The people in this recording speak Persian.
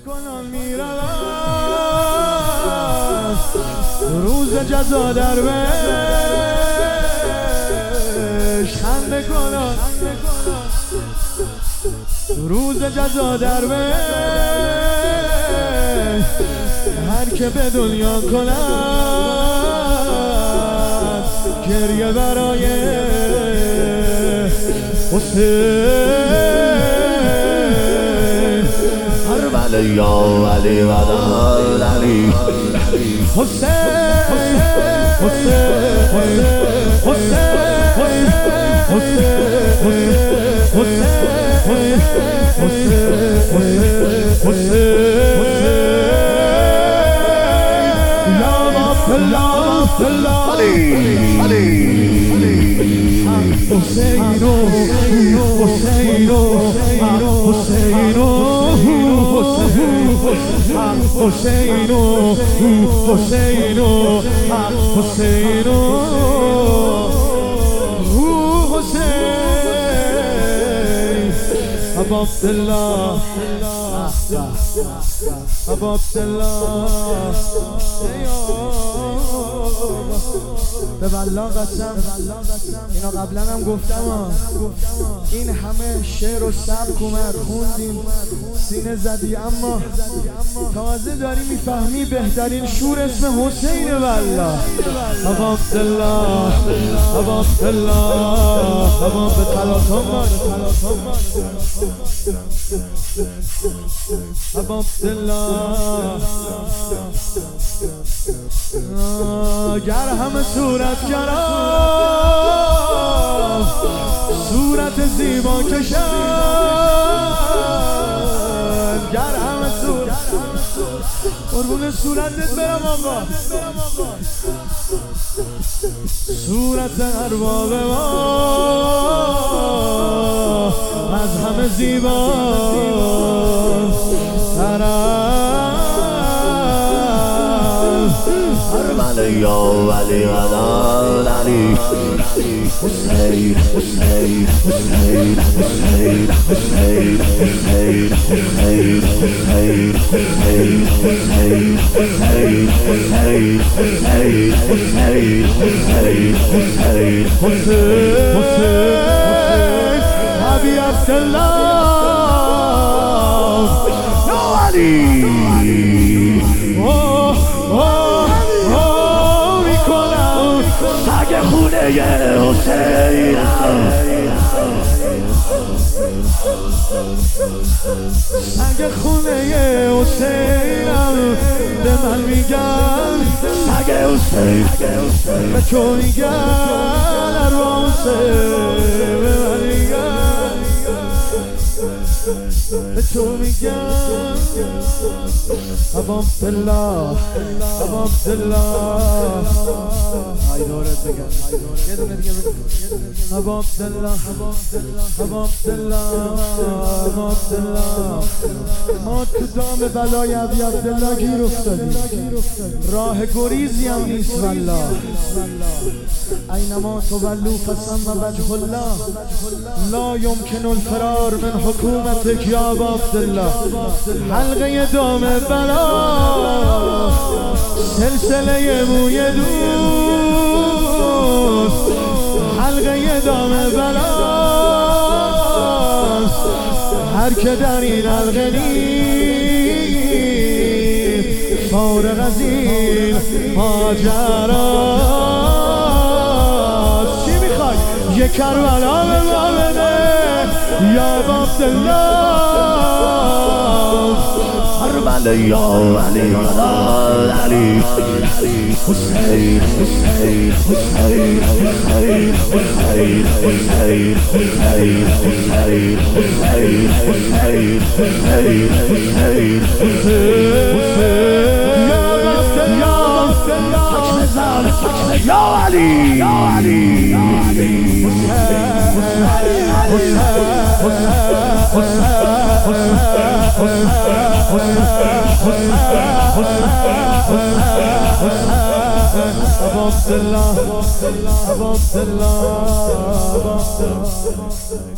کنان میرود روز جزا در بهش خنده کنان روز جزا در بهش هر که به دنیا کند گریه برای حسین هر بله یا علی ودال علی حسین Above the law, above the law. به والله قسم اینا قبلا هم گفتم این همه شعر و سبک اومد خوندیم سینه زدی اما تازه داری میفهمی بهترین شور اسم حسین والله above the law, above the law, above the تلاطم above the law. گر همه صورت گرم صورت زیبا کشم گر همه صورت قربون صورتت برم آقا صورت ارباب ما از همه زیبا یا ولی ودال علی حسین حسین حسین حسین حسین حسین حسین حسین حسین حسین حسین حسین حسین حسین حسین حسین حسین ابی عبدالله یا علی سگ خونه حسینم سگ خونه حسینم به من میگن سگ حسین به تو میگن ارواح حسین به من میگن به تو میگن above the law above the law ای دورت بگم یه دونه دیگه بگم above the law above the law above the law ما تو دام بلای ابی عبدالله گیر افتادیم راه گریزی هم نیست والله اینما تولوا فثم وجه الله لا يمكن الفرار من حکومتک یا ابا عبدالله حلقه دام بلا سلسله موی دوست حلقه دام بلا هر که در این حلقه نیست فارغ از این ماجراست چی میخوای؟ یه کربلا به ما بده یا ابا عبدالله بله یا علی ودال علی حسین حسین حسین حسین حسین حسین حسین حسین حسین حسین حسین حسین یا علی یا علی above the law